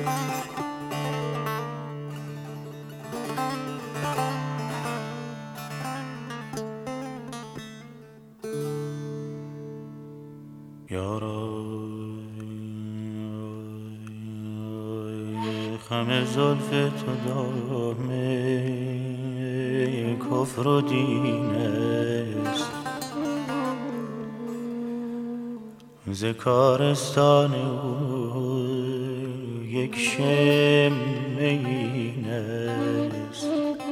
خم زلف تو دامه کفر و دین است، ز کارستان او یک شمه این است.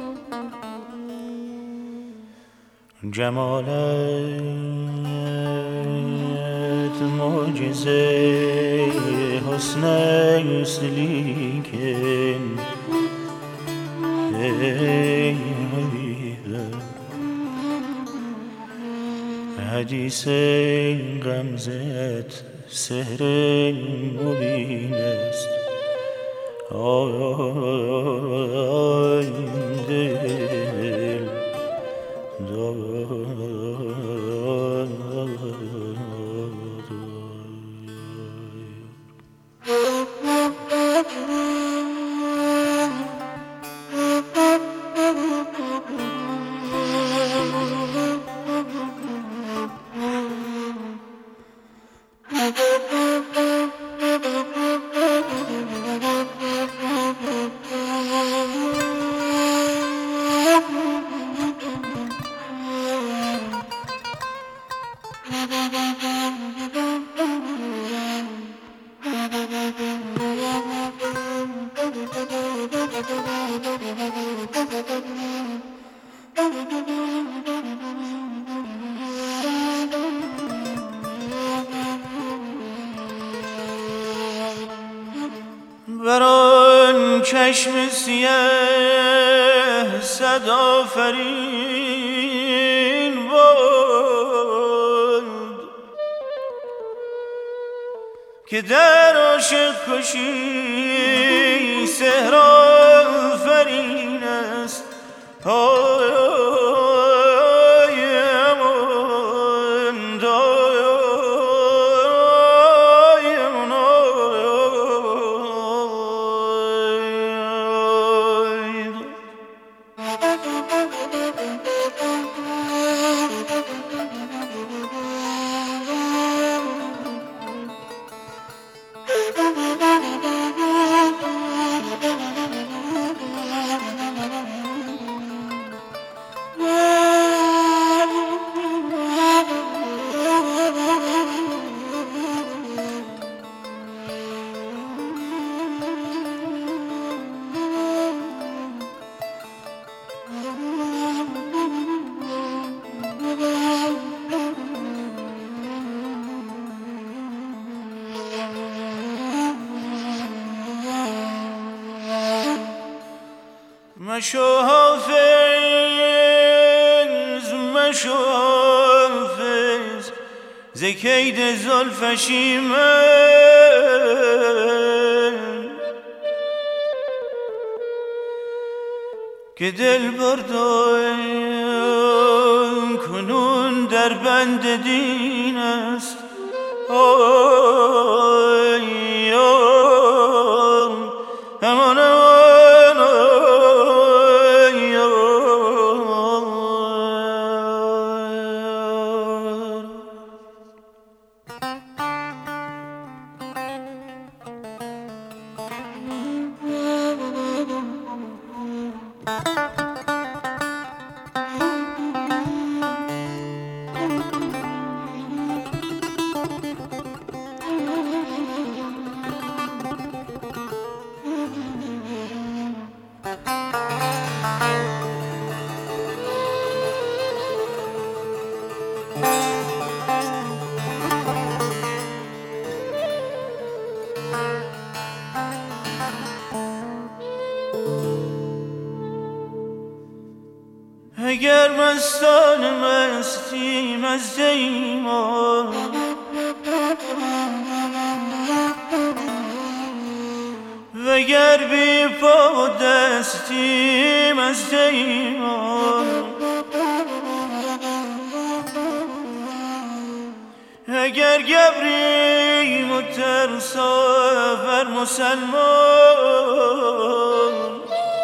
جمالت معجزه حسن است، لیکن ای حبیبم حدیث غمزت سحر مبین است. آی دل بر آن چشم سیه صد آفرین باد که در عاشق کشی سحر آفرین است. مشو حافظ مشو حافظ ز کید زلفش ایمن که دل بردن کنون در بند دین است. اگر مستان مستی مست ایمان وگر بی پا و دستی مست ایمان، اگر گبریم و ترسا مسلمان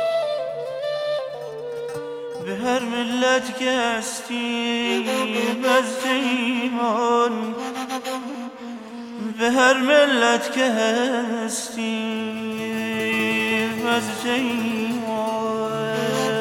به هر ملت که هستیم از ایمان به هر ملت که هستیم از ایمان